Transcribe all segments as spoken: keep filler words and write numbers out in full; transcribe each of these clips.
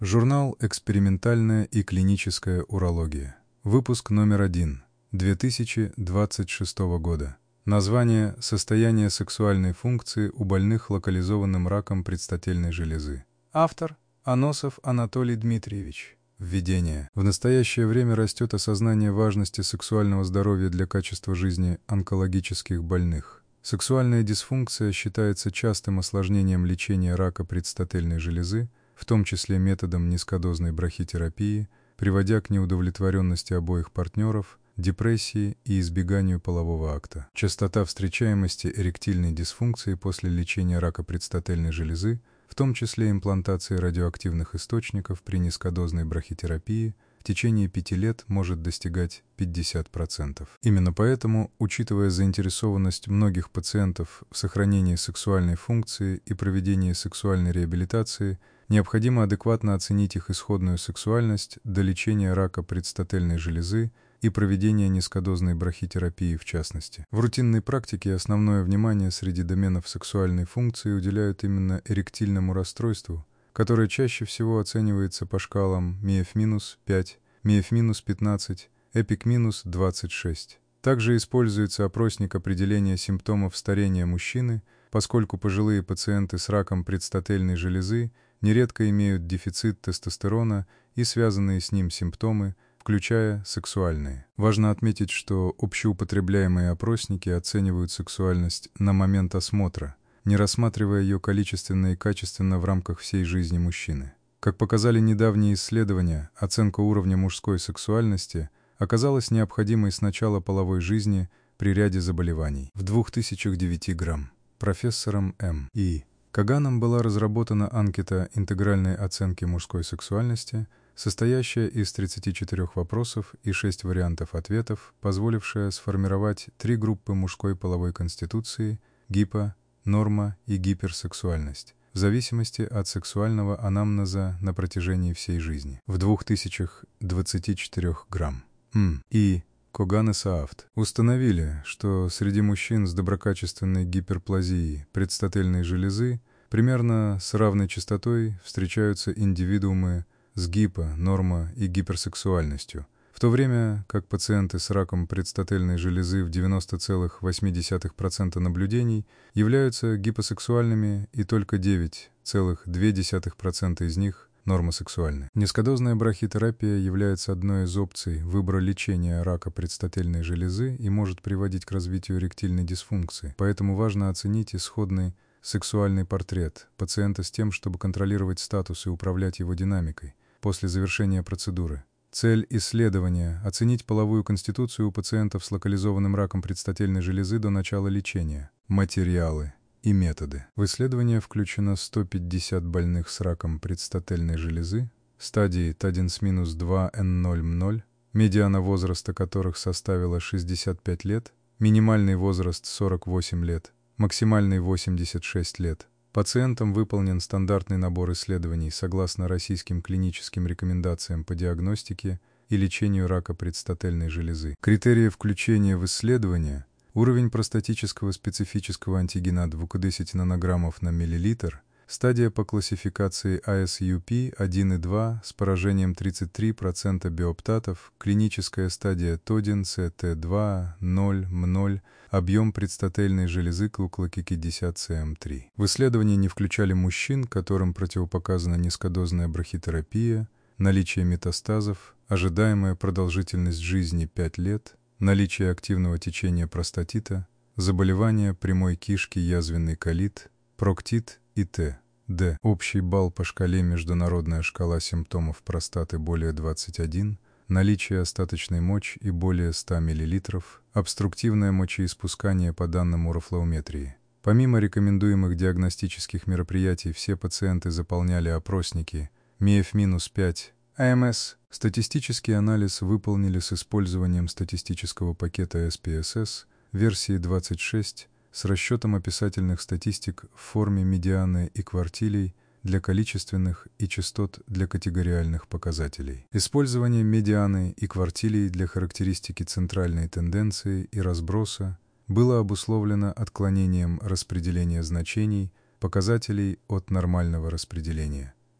Журнал «Экспериментальная и клиническая урология». Выпуск номер один, две тысячи двадцать шестого года. Название «Состояние сексуальной функции у больных локализованным раком предстательной железы». Автор Аносов Анатолий Дмитриевич. Введение. В настоящее время растет осознание важности сексуального здоровья для качества жизни онкологических больных. Сексуальная дисфункция считается частым осложнением лечения рака предстательной железы, в том числе методом низкодозной брахитерапии, приводя к неудовлетворенности обоих партнеров, депрессии и избеганию полового акта. Частота встречаемости эректильной дисфункции после лечения рака предстательной железы, в том числе имплантации радиоактивных источников при низкодозной брахитерапии, в течение пяти лет может достигать пятьдесят процентов. Именно поэтому, учитывая заинтересованность многих пациентов в сохранении сексуальной функции и проведении сексуальной реабилитации, необходимо адекватно оценить их исходную сексуальность до лечения рака предстательной железы и проведения низкодозной брахитерапии в частности. В рутинной практике основное внимание среди доменов сексуальной функции уделяют именно эректильному расстройству, которое чаще всего оценивается по шкалам эм и эф пять, эм и эф пятнадцать, эпик двадцать шесть. Также используется опросник определения симптомов старения мужчины, поскольку пожилые пациенты с раком предстательной железы нередко имеют дефицит тестостерона и связанные с ним симптомы, включая сексуальные. Важно отметить, что общеупотребляемые опросники оценивают сексуальность на момент осмотра, не рассматривая ее количественно и качественно в рамках всей жизни мужчины. Как показали недавние исследования, оценка уровня мужской сексуальности оказалась необходимой с начала половой жизни при ряде заболеваний. В две тысячи девятом грамм профессором М. И. Каганом была разработана анкета интегральной оценки мужской сексуальности, состоящая из тридцати четырёх вопросов и шести вариантов ответов, позволившая сформировать три группы мужской половой конституции – гипо, норма и гиперсексуальность, в зависимости от сексуального анамнеза на протяжении всей жизни. В две тысячи двадцати четырёх грамм. М. И. Коган и Саафт установили, что среди мужчин с доброкачественной гиперплазией предстательной железы примерно с равной частотой встречаются индивидуумы с гипо, норма и гиперсексуальностью, в то время как пациенты с раком предстательной железы в девяноста целых восьми десятых процента наблюдений являются гипосексуальными и только девять целых две десятых процента из них нормосексуальны. Низкодозная брахитерапия является одной из опций выбора лечения рака предстательной железы и может приводить к развитию эректильной дисфункции, поэтому важно оценить исходный сексуальный портрет пациента с тем, чтобы контролировать статус и управлять его динамикой после завершения процедуры. Цель исследования – оценить половую конституцию у пациентов с локализованным раком предстательной железы до начала лечения. Материалы и методы. В исследование включено сто пятьдесят больных с раком предстательной железы, стадии Т один два Н ноль М ноль, медиана возраста которых составила шестьдесят пять лет, минимальный возраст сорок восемь лет, максимальный восемьдесят шесть лет. Пациентам выполнен стандартный набор исследований согласно российским клиническим рекомендациям по диагностике и лечению рака предстательной железы. Критерии включения в исследование – уровень простатического специфического антигена двести нанограммов на миллилитр, стадия по классификации ай эс ю пи один и два с поражением тридцать три процента биоптатов, клиническая стадия Тодин С Т два ноль М ноль, объем предстательной железы клуклокикидесят С М три. В исследовании не включали мужчин, которым противопоказана низкодозная брахитерапия, наличие метастазов, ожидаемая продолжительность жизни пять лет, наличие активного течения простатита, заболевания прямой кишки, язвенный колит, проктит и Т. Д. Общий балл по шкале «Международная шкала симптомов простаты» более двадцать один, наличие остаточной мочи и более ста миллилитров, обструктивное мочеиспускание по данным урофлоуметрии. Помимо рекомендуемых диагностических мероприятий, все пациенты заполняли опросники эм и эф пять, А М С. Статистический анализ выполнили с использованием статистического пакета эс пи эс эс версии двадцать шесть с расчетом описательных статистик в форме медианы и квартилей для количественных и частот для категориальных показателей. Использование медианы и квартилей для характеристики центральной тенденции и разброса было обусловлено отклонением распределения значений показателей от нормального распределения.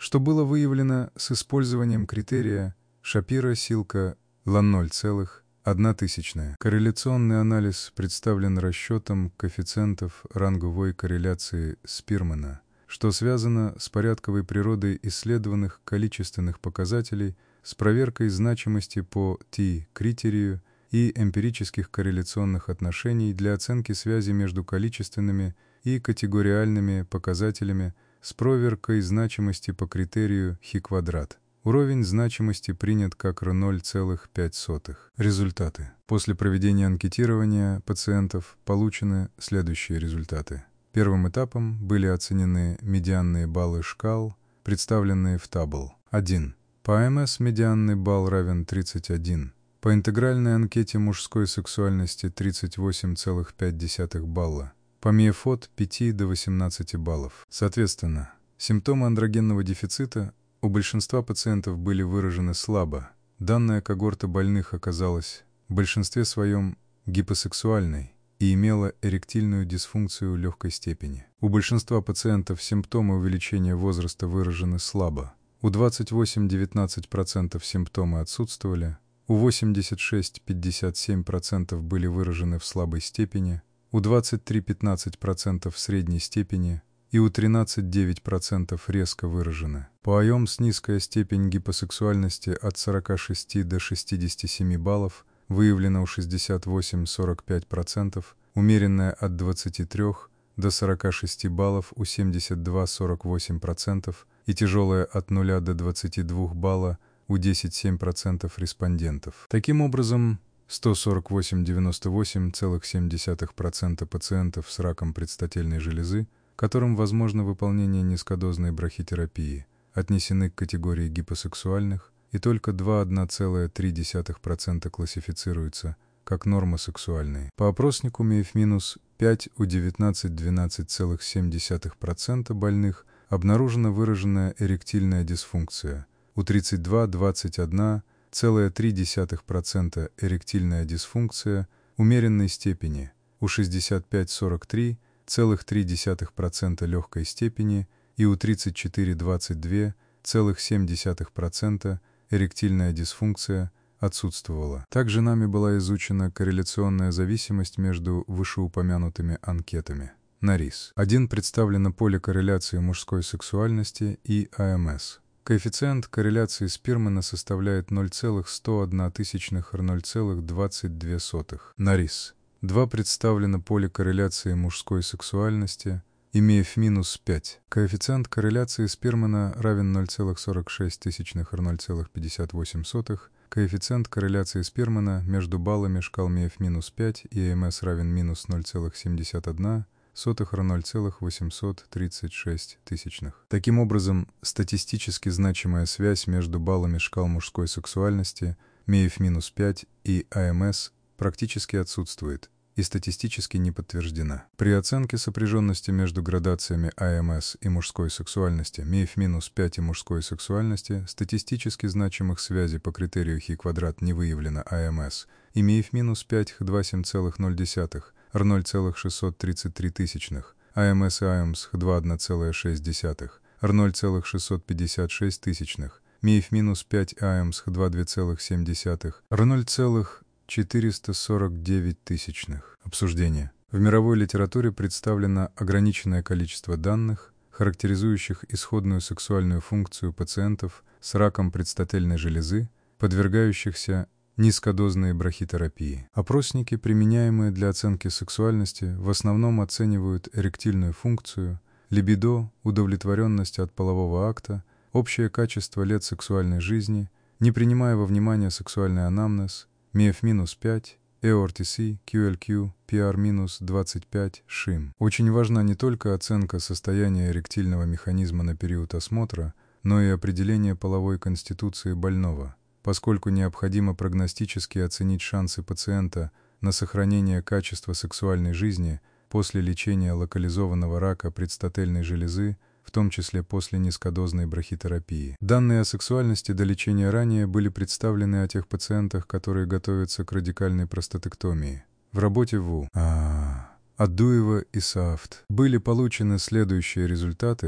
что было выявлено с использованием критерия Шапира-Силка-Ла ноль целых одна тысячная. Корреляционный анализ представлен расчетом коэффициентов ранговой корреляции Спирмана, что связано с порядковой природой исследованных количественных показателей, с проверкой значимости по T-критерию и эмпирических корреляционных отношений для оценки связи между количественными и категориальными показателями, с проверкой значимости по критерию Хи-квадрат. Уровень значимости принят как эр ноль целых пять сотых. Результаты. После проведения анкетирования пациентов получены следующие результаты. Первым этапом были оценены медианные баллы шкал, представленные в табло. один. По А Эм Эс медианный балл равен тридцать один. По интегральной анкете мужской сексуальности тридцать восемь целых пять десятых балла. По МИЭФ от пяти до восемнадцати баллов. Соответственно, симптомы андрогенного дефицита у большинства пациентов были выражены слабо. Данная когорта больных оказалась в большинстве своем гипосексуальной и имела эректильную дисфункцию легкой степени. У большинства пациентов симптомы увеличения возраста выражены слабо. У двадцать восемь — девятнадцать процентов симптомы отсутствовали, у восемьдесят шесть — пятьдесят семь процентов были выражены в слабой степени, у двадцать три — пятнадцать процентов в средней степени и у тринадцать — девять процентов резко выражены. По ай о эм эс низкая степень гипосексуальности от сорока шести до шестидесяти семи баллов выявлена у шестьдесят восемь — сорок пять процентов, умеренная от двадцати трёх до сорока шести баллов у семьдесят два — сорок восемь процентов и тяжелая от нуля до двадцати двух балла у десять — семь процентов респондентов. Таким образом, сто сорок восемь — девяносто восемь целых семь десятых процента пациентов с раком предстательной железы, которым возможно выполнение низкодозной брахитерапии, отнесены к категории гипосексуальных, и только два — одна целая три десятых процента классифицируются как нормосексуальные. По опроснику МИЭФ пять у девятнадцать — двенадцать целых семь десятых процента больных обнаружена выраженная эректильная дисфункция, у тридцать два — двадцать одна целая три десятых процента эректильная дисфункция умеренной степени, у шестьдесят пять — сорок три целых три десятых процента легкой степени и у тридцать четыре — двадцать два целых семь десятых процента эректильная дисфункция отсутствовала. Также нами была изучена корреляционная зависимость между вышеупомянутыми анкетами. На РИС один представлено поле корреляции мужской сексуальности и А Эм Эс. Коэффициент корреляции Спирмана составляет ноль целых сто одна тысячных эр ноль целых двадцать две сотых. На РИС два представлено поле корреляции мужской сексуальности, имея Ф минус пять. Коэффициент корреляции Спирмана равен ноль целых сорок шесть тысячных эр ноль целых пятьдесят восемь сотых. Коэффициент корреляции Спирмана между баллами шкал МИЭФ минус пять и А Эм Эс равен минус ноль целых семьдесят одна сотых эр ноль целых восемьсот тридцать шесть тысячных. Таким образом, статистически значимая связь между баллами шкал мужской сексуальности МИЭФ минус пять и А Эм Эс практически отсутствует и статистически не подтверждена. При оценке сопряженности между градациями А Эм Эс и мужской сексуальности МИЭФ минус пять и мужской сексуальности статистически значимых связей по критерию Хи-квадрат не выявлено А Эм Эс и МИЭФ минус пять Х два семь целых ноль десятых эр ноль целых шестьсот тридцать три тысячных, А Эм Эс и А Эм Эс Х два одна целая шесть десятых, эр ноль целых шестьсот пятьдесят шесть тысячных, МИЭФ минус пять А Эм Эс Х два два целых семь десятых, эр ноль целых четыреста сорок девять тысячных. Обсуждение. В мировой литературе представлено ограниченное количество данных, характеризующих исходную сексуальную функцию пациентов с раком предстательной железы, подвергающихся низкодозной брахитерапии. Опросники, применяемые для оценки сексуальности, в основном оценивают эректильную функцию, либидо, удовлетворенность от полового акта, общее качество лет сексуальной жизни, не принимая во внимание сексуальный анамнез, МИЭФ минус пять, и о эр ти си, Кью Эл Кью, Пи Ар минус двадцать пять, ШИМ. Очень важна не только оценка состояния эректильного механизма на период осмотра, но и определение половой конституции больного, поскольку необходимо прогностически оценить шансы пациента на сохранение качества сексуальной жизни после лечения локализованного рака предстательной железы, в том числе после низкодозной брахитерапии. Данные о сексуальности до лечения ранее были представлены о тех пациентах, которые готовятся к радикальной простатектомии. В работе ВУ а Адуева и Саафт были получены следующие результаты,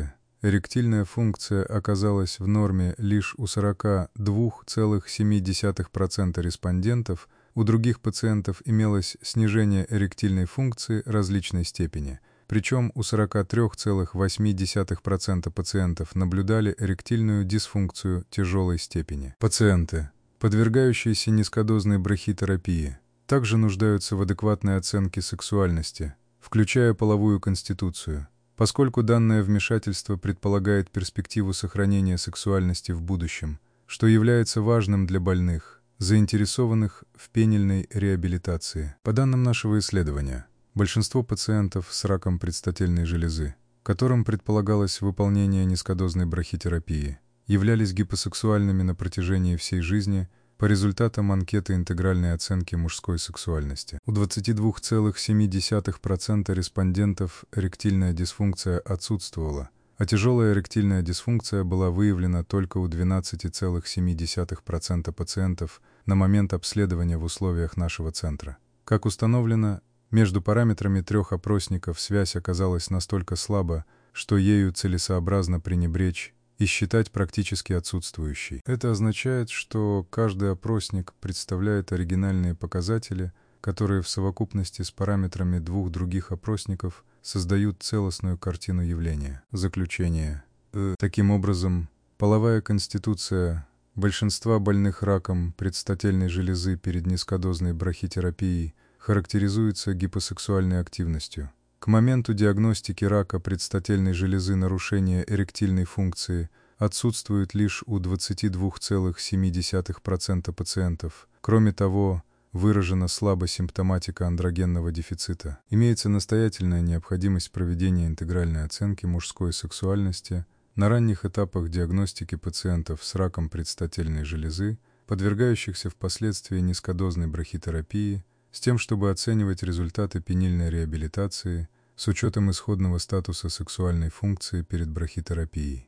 эректильная функция оказалась в норме лишь у сорока двух целых семи десятых процента респондентов, у других пациентов имелось снижение эректильной функции различной степени, причем у сорока трёх целых восьми десятых процента пациентов наблюдали эректильную дисфункцию тяжелой степени. Пациенты, подвергающиеся низкодозной брахитерапии, также нуждаются в адекватной оценке сексуальности, включая половую конституцию, поскольку данное вмешательство предполагает перспективу сохранения сексуальности в будущем, что является важным для больных, заинтересованных в пенильной реабилитации. По данным нашего исследования, большинство пациентов с раком предстательной железы, которым предполагалось выполнение низкодозной брахитерапии, являлись гипосексуальными на протяжении всей жизни по результатам анкеты интегральной оценки мужской сексуальности. У двадцати двух целых семи десятых процента респондентов эректильная дисфункция отсутствовала, а тяжелая эректильная дисфункция была выявлена только у двенадцати целых семи десятых процента пациентов на момент обследования в условиях нашего центра. Как установлено, между параметрами трех опросников связь оказалась настолько слаба, что ею целесообразно пренебречь и считать практически отсутствующей. Это означает, что каждый опросник представляет оригинальные показатели, которые в совокупности с параметрами двух других опросников создают целостную картину явления. Заключение. Таким образом, половая конституция большинства больных раком предстательной железы перед низкодозной брахитерапией характеризуется гипосексуальной активностью. К моменту диагностики рака предстательной железы нарушение эректильной функции отсутствует лишь у двадцати двух целых семи десятых процента пациентов. Кроме того, выражена слабо симптоматика андрогенного дефицита. Имеется настоятельная необходимость проведения интегральной оценки мужской сексуальности на ранних этапах диагностики пациентов с раком предстательной железы, подвергающихся впоследствии низкодозной брахитерапии, с тем, чтобы оценивать результаты пенильной реабилитации с учетом исходного статуса сексуальной функции перед брахитерапией.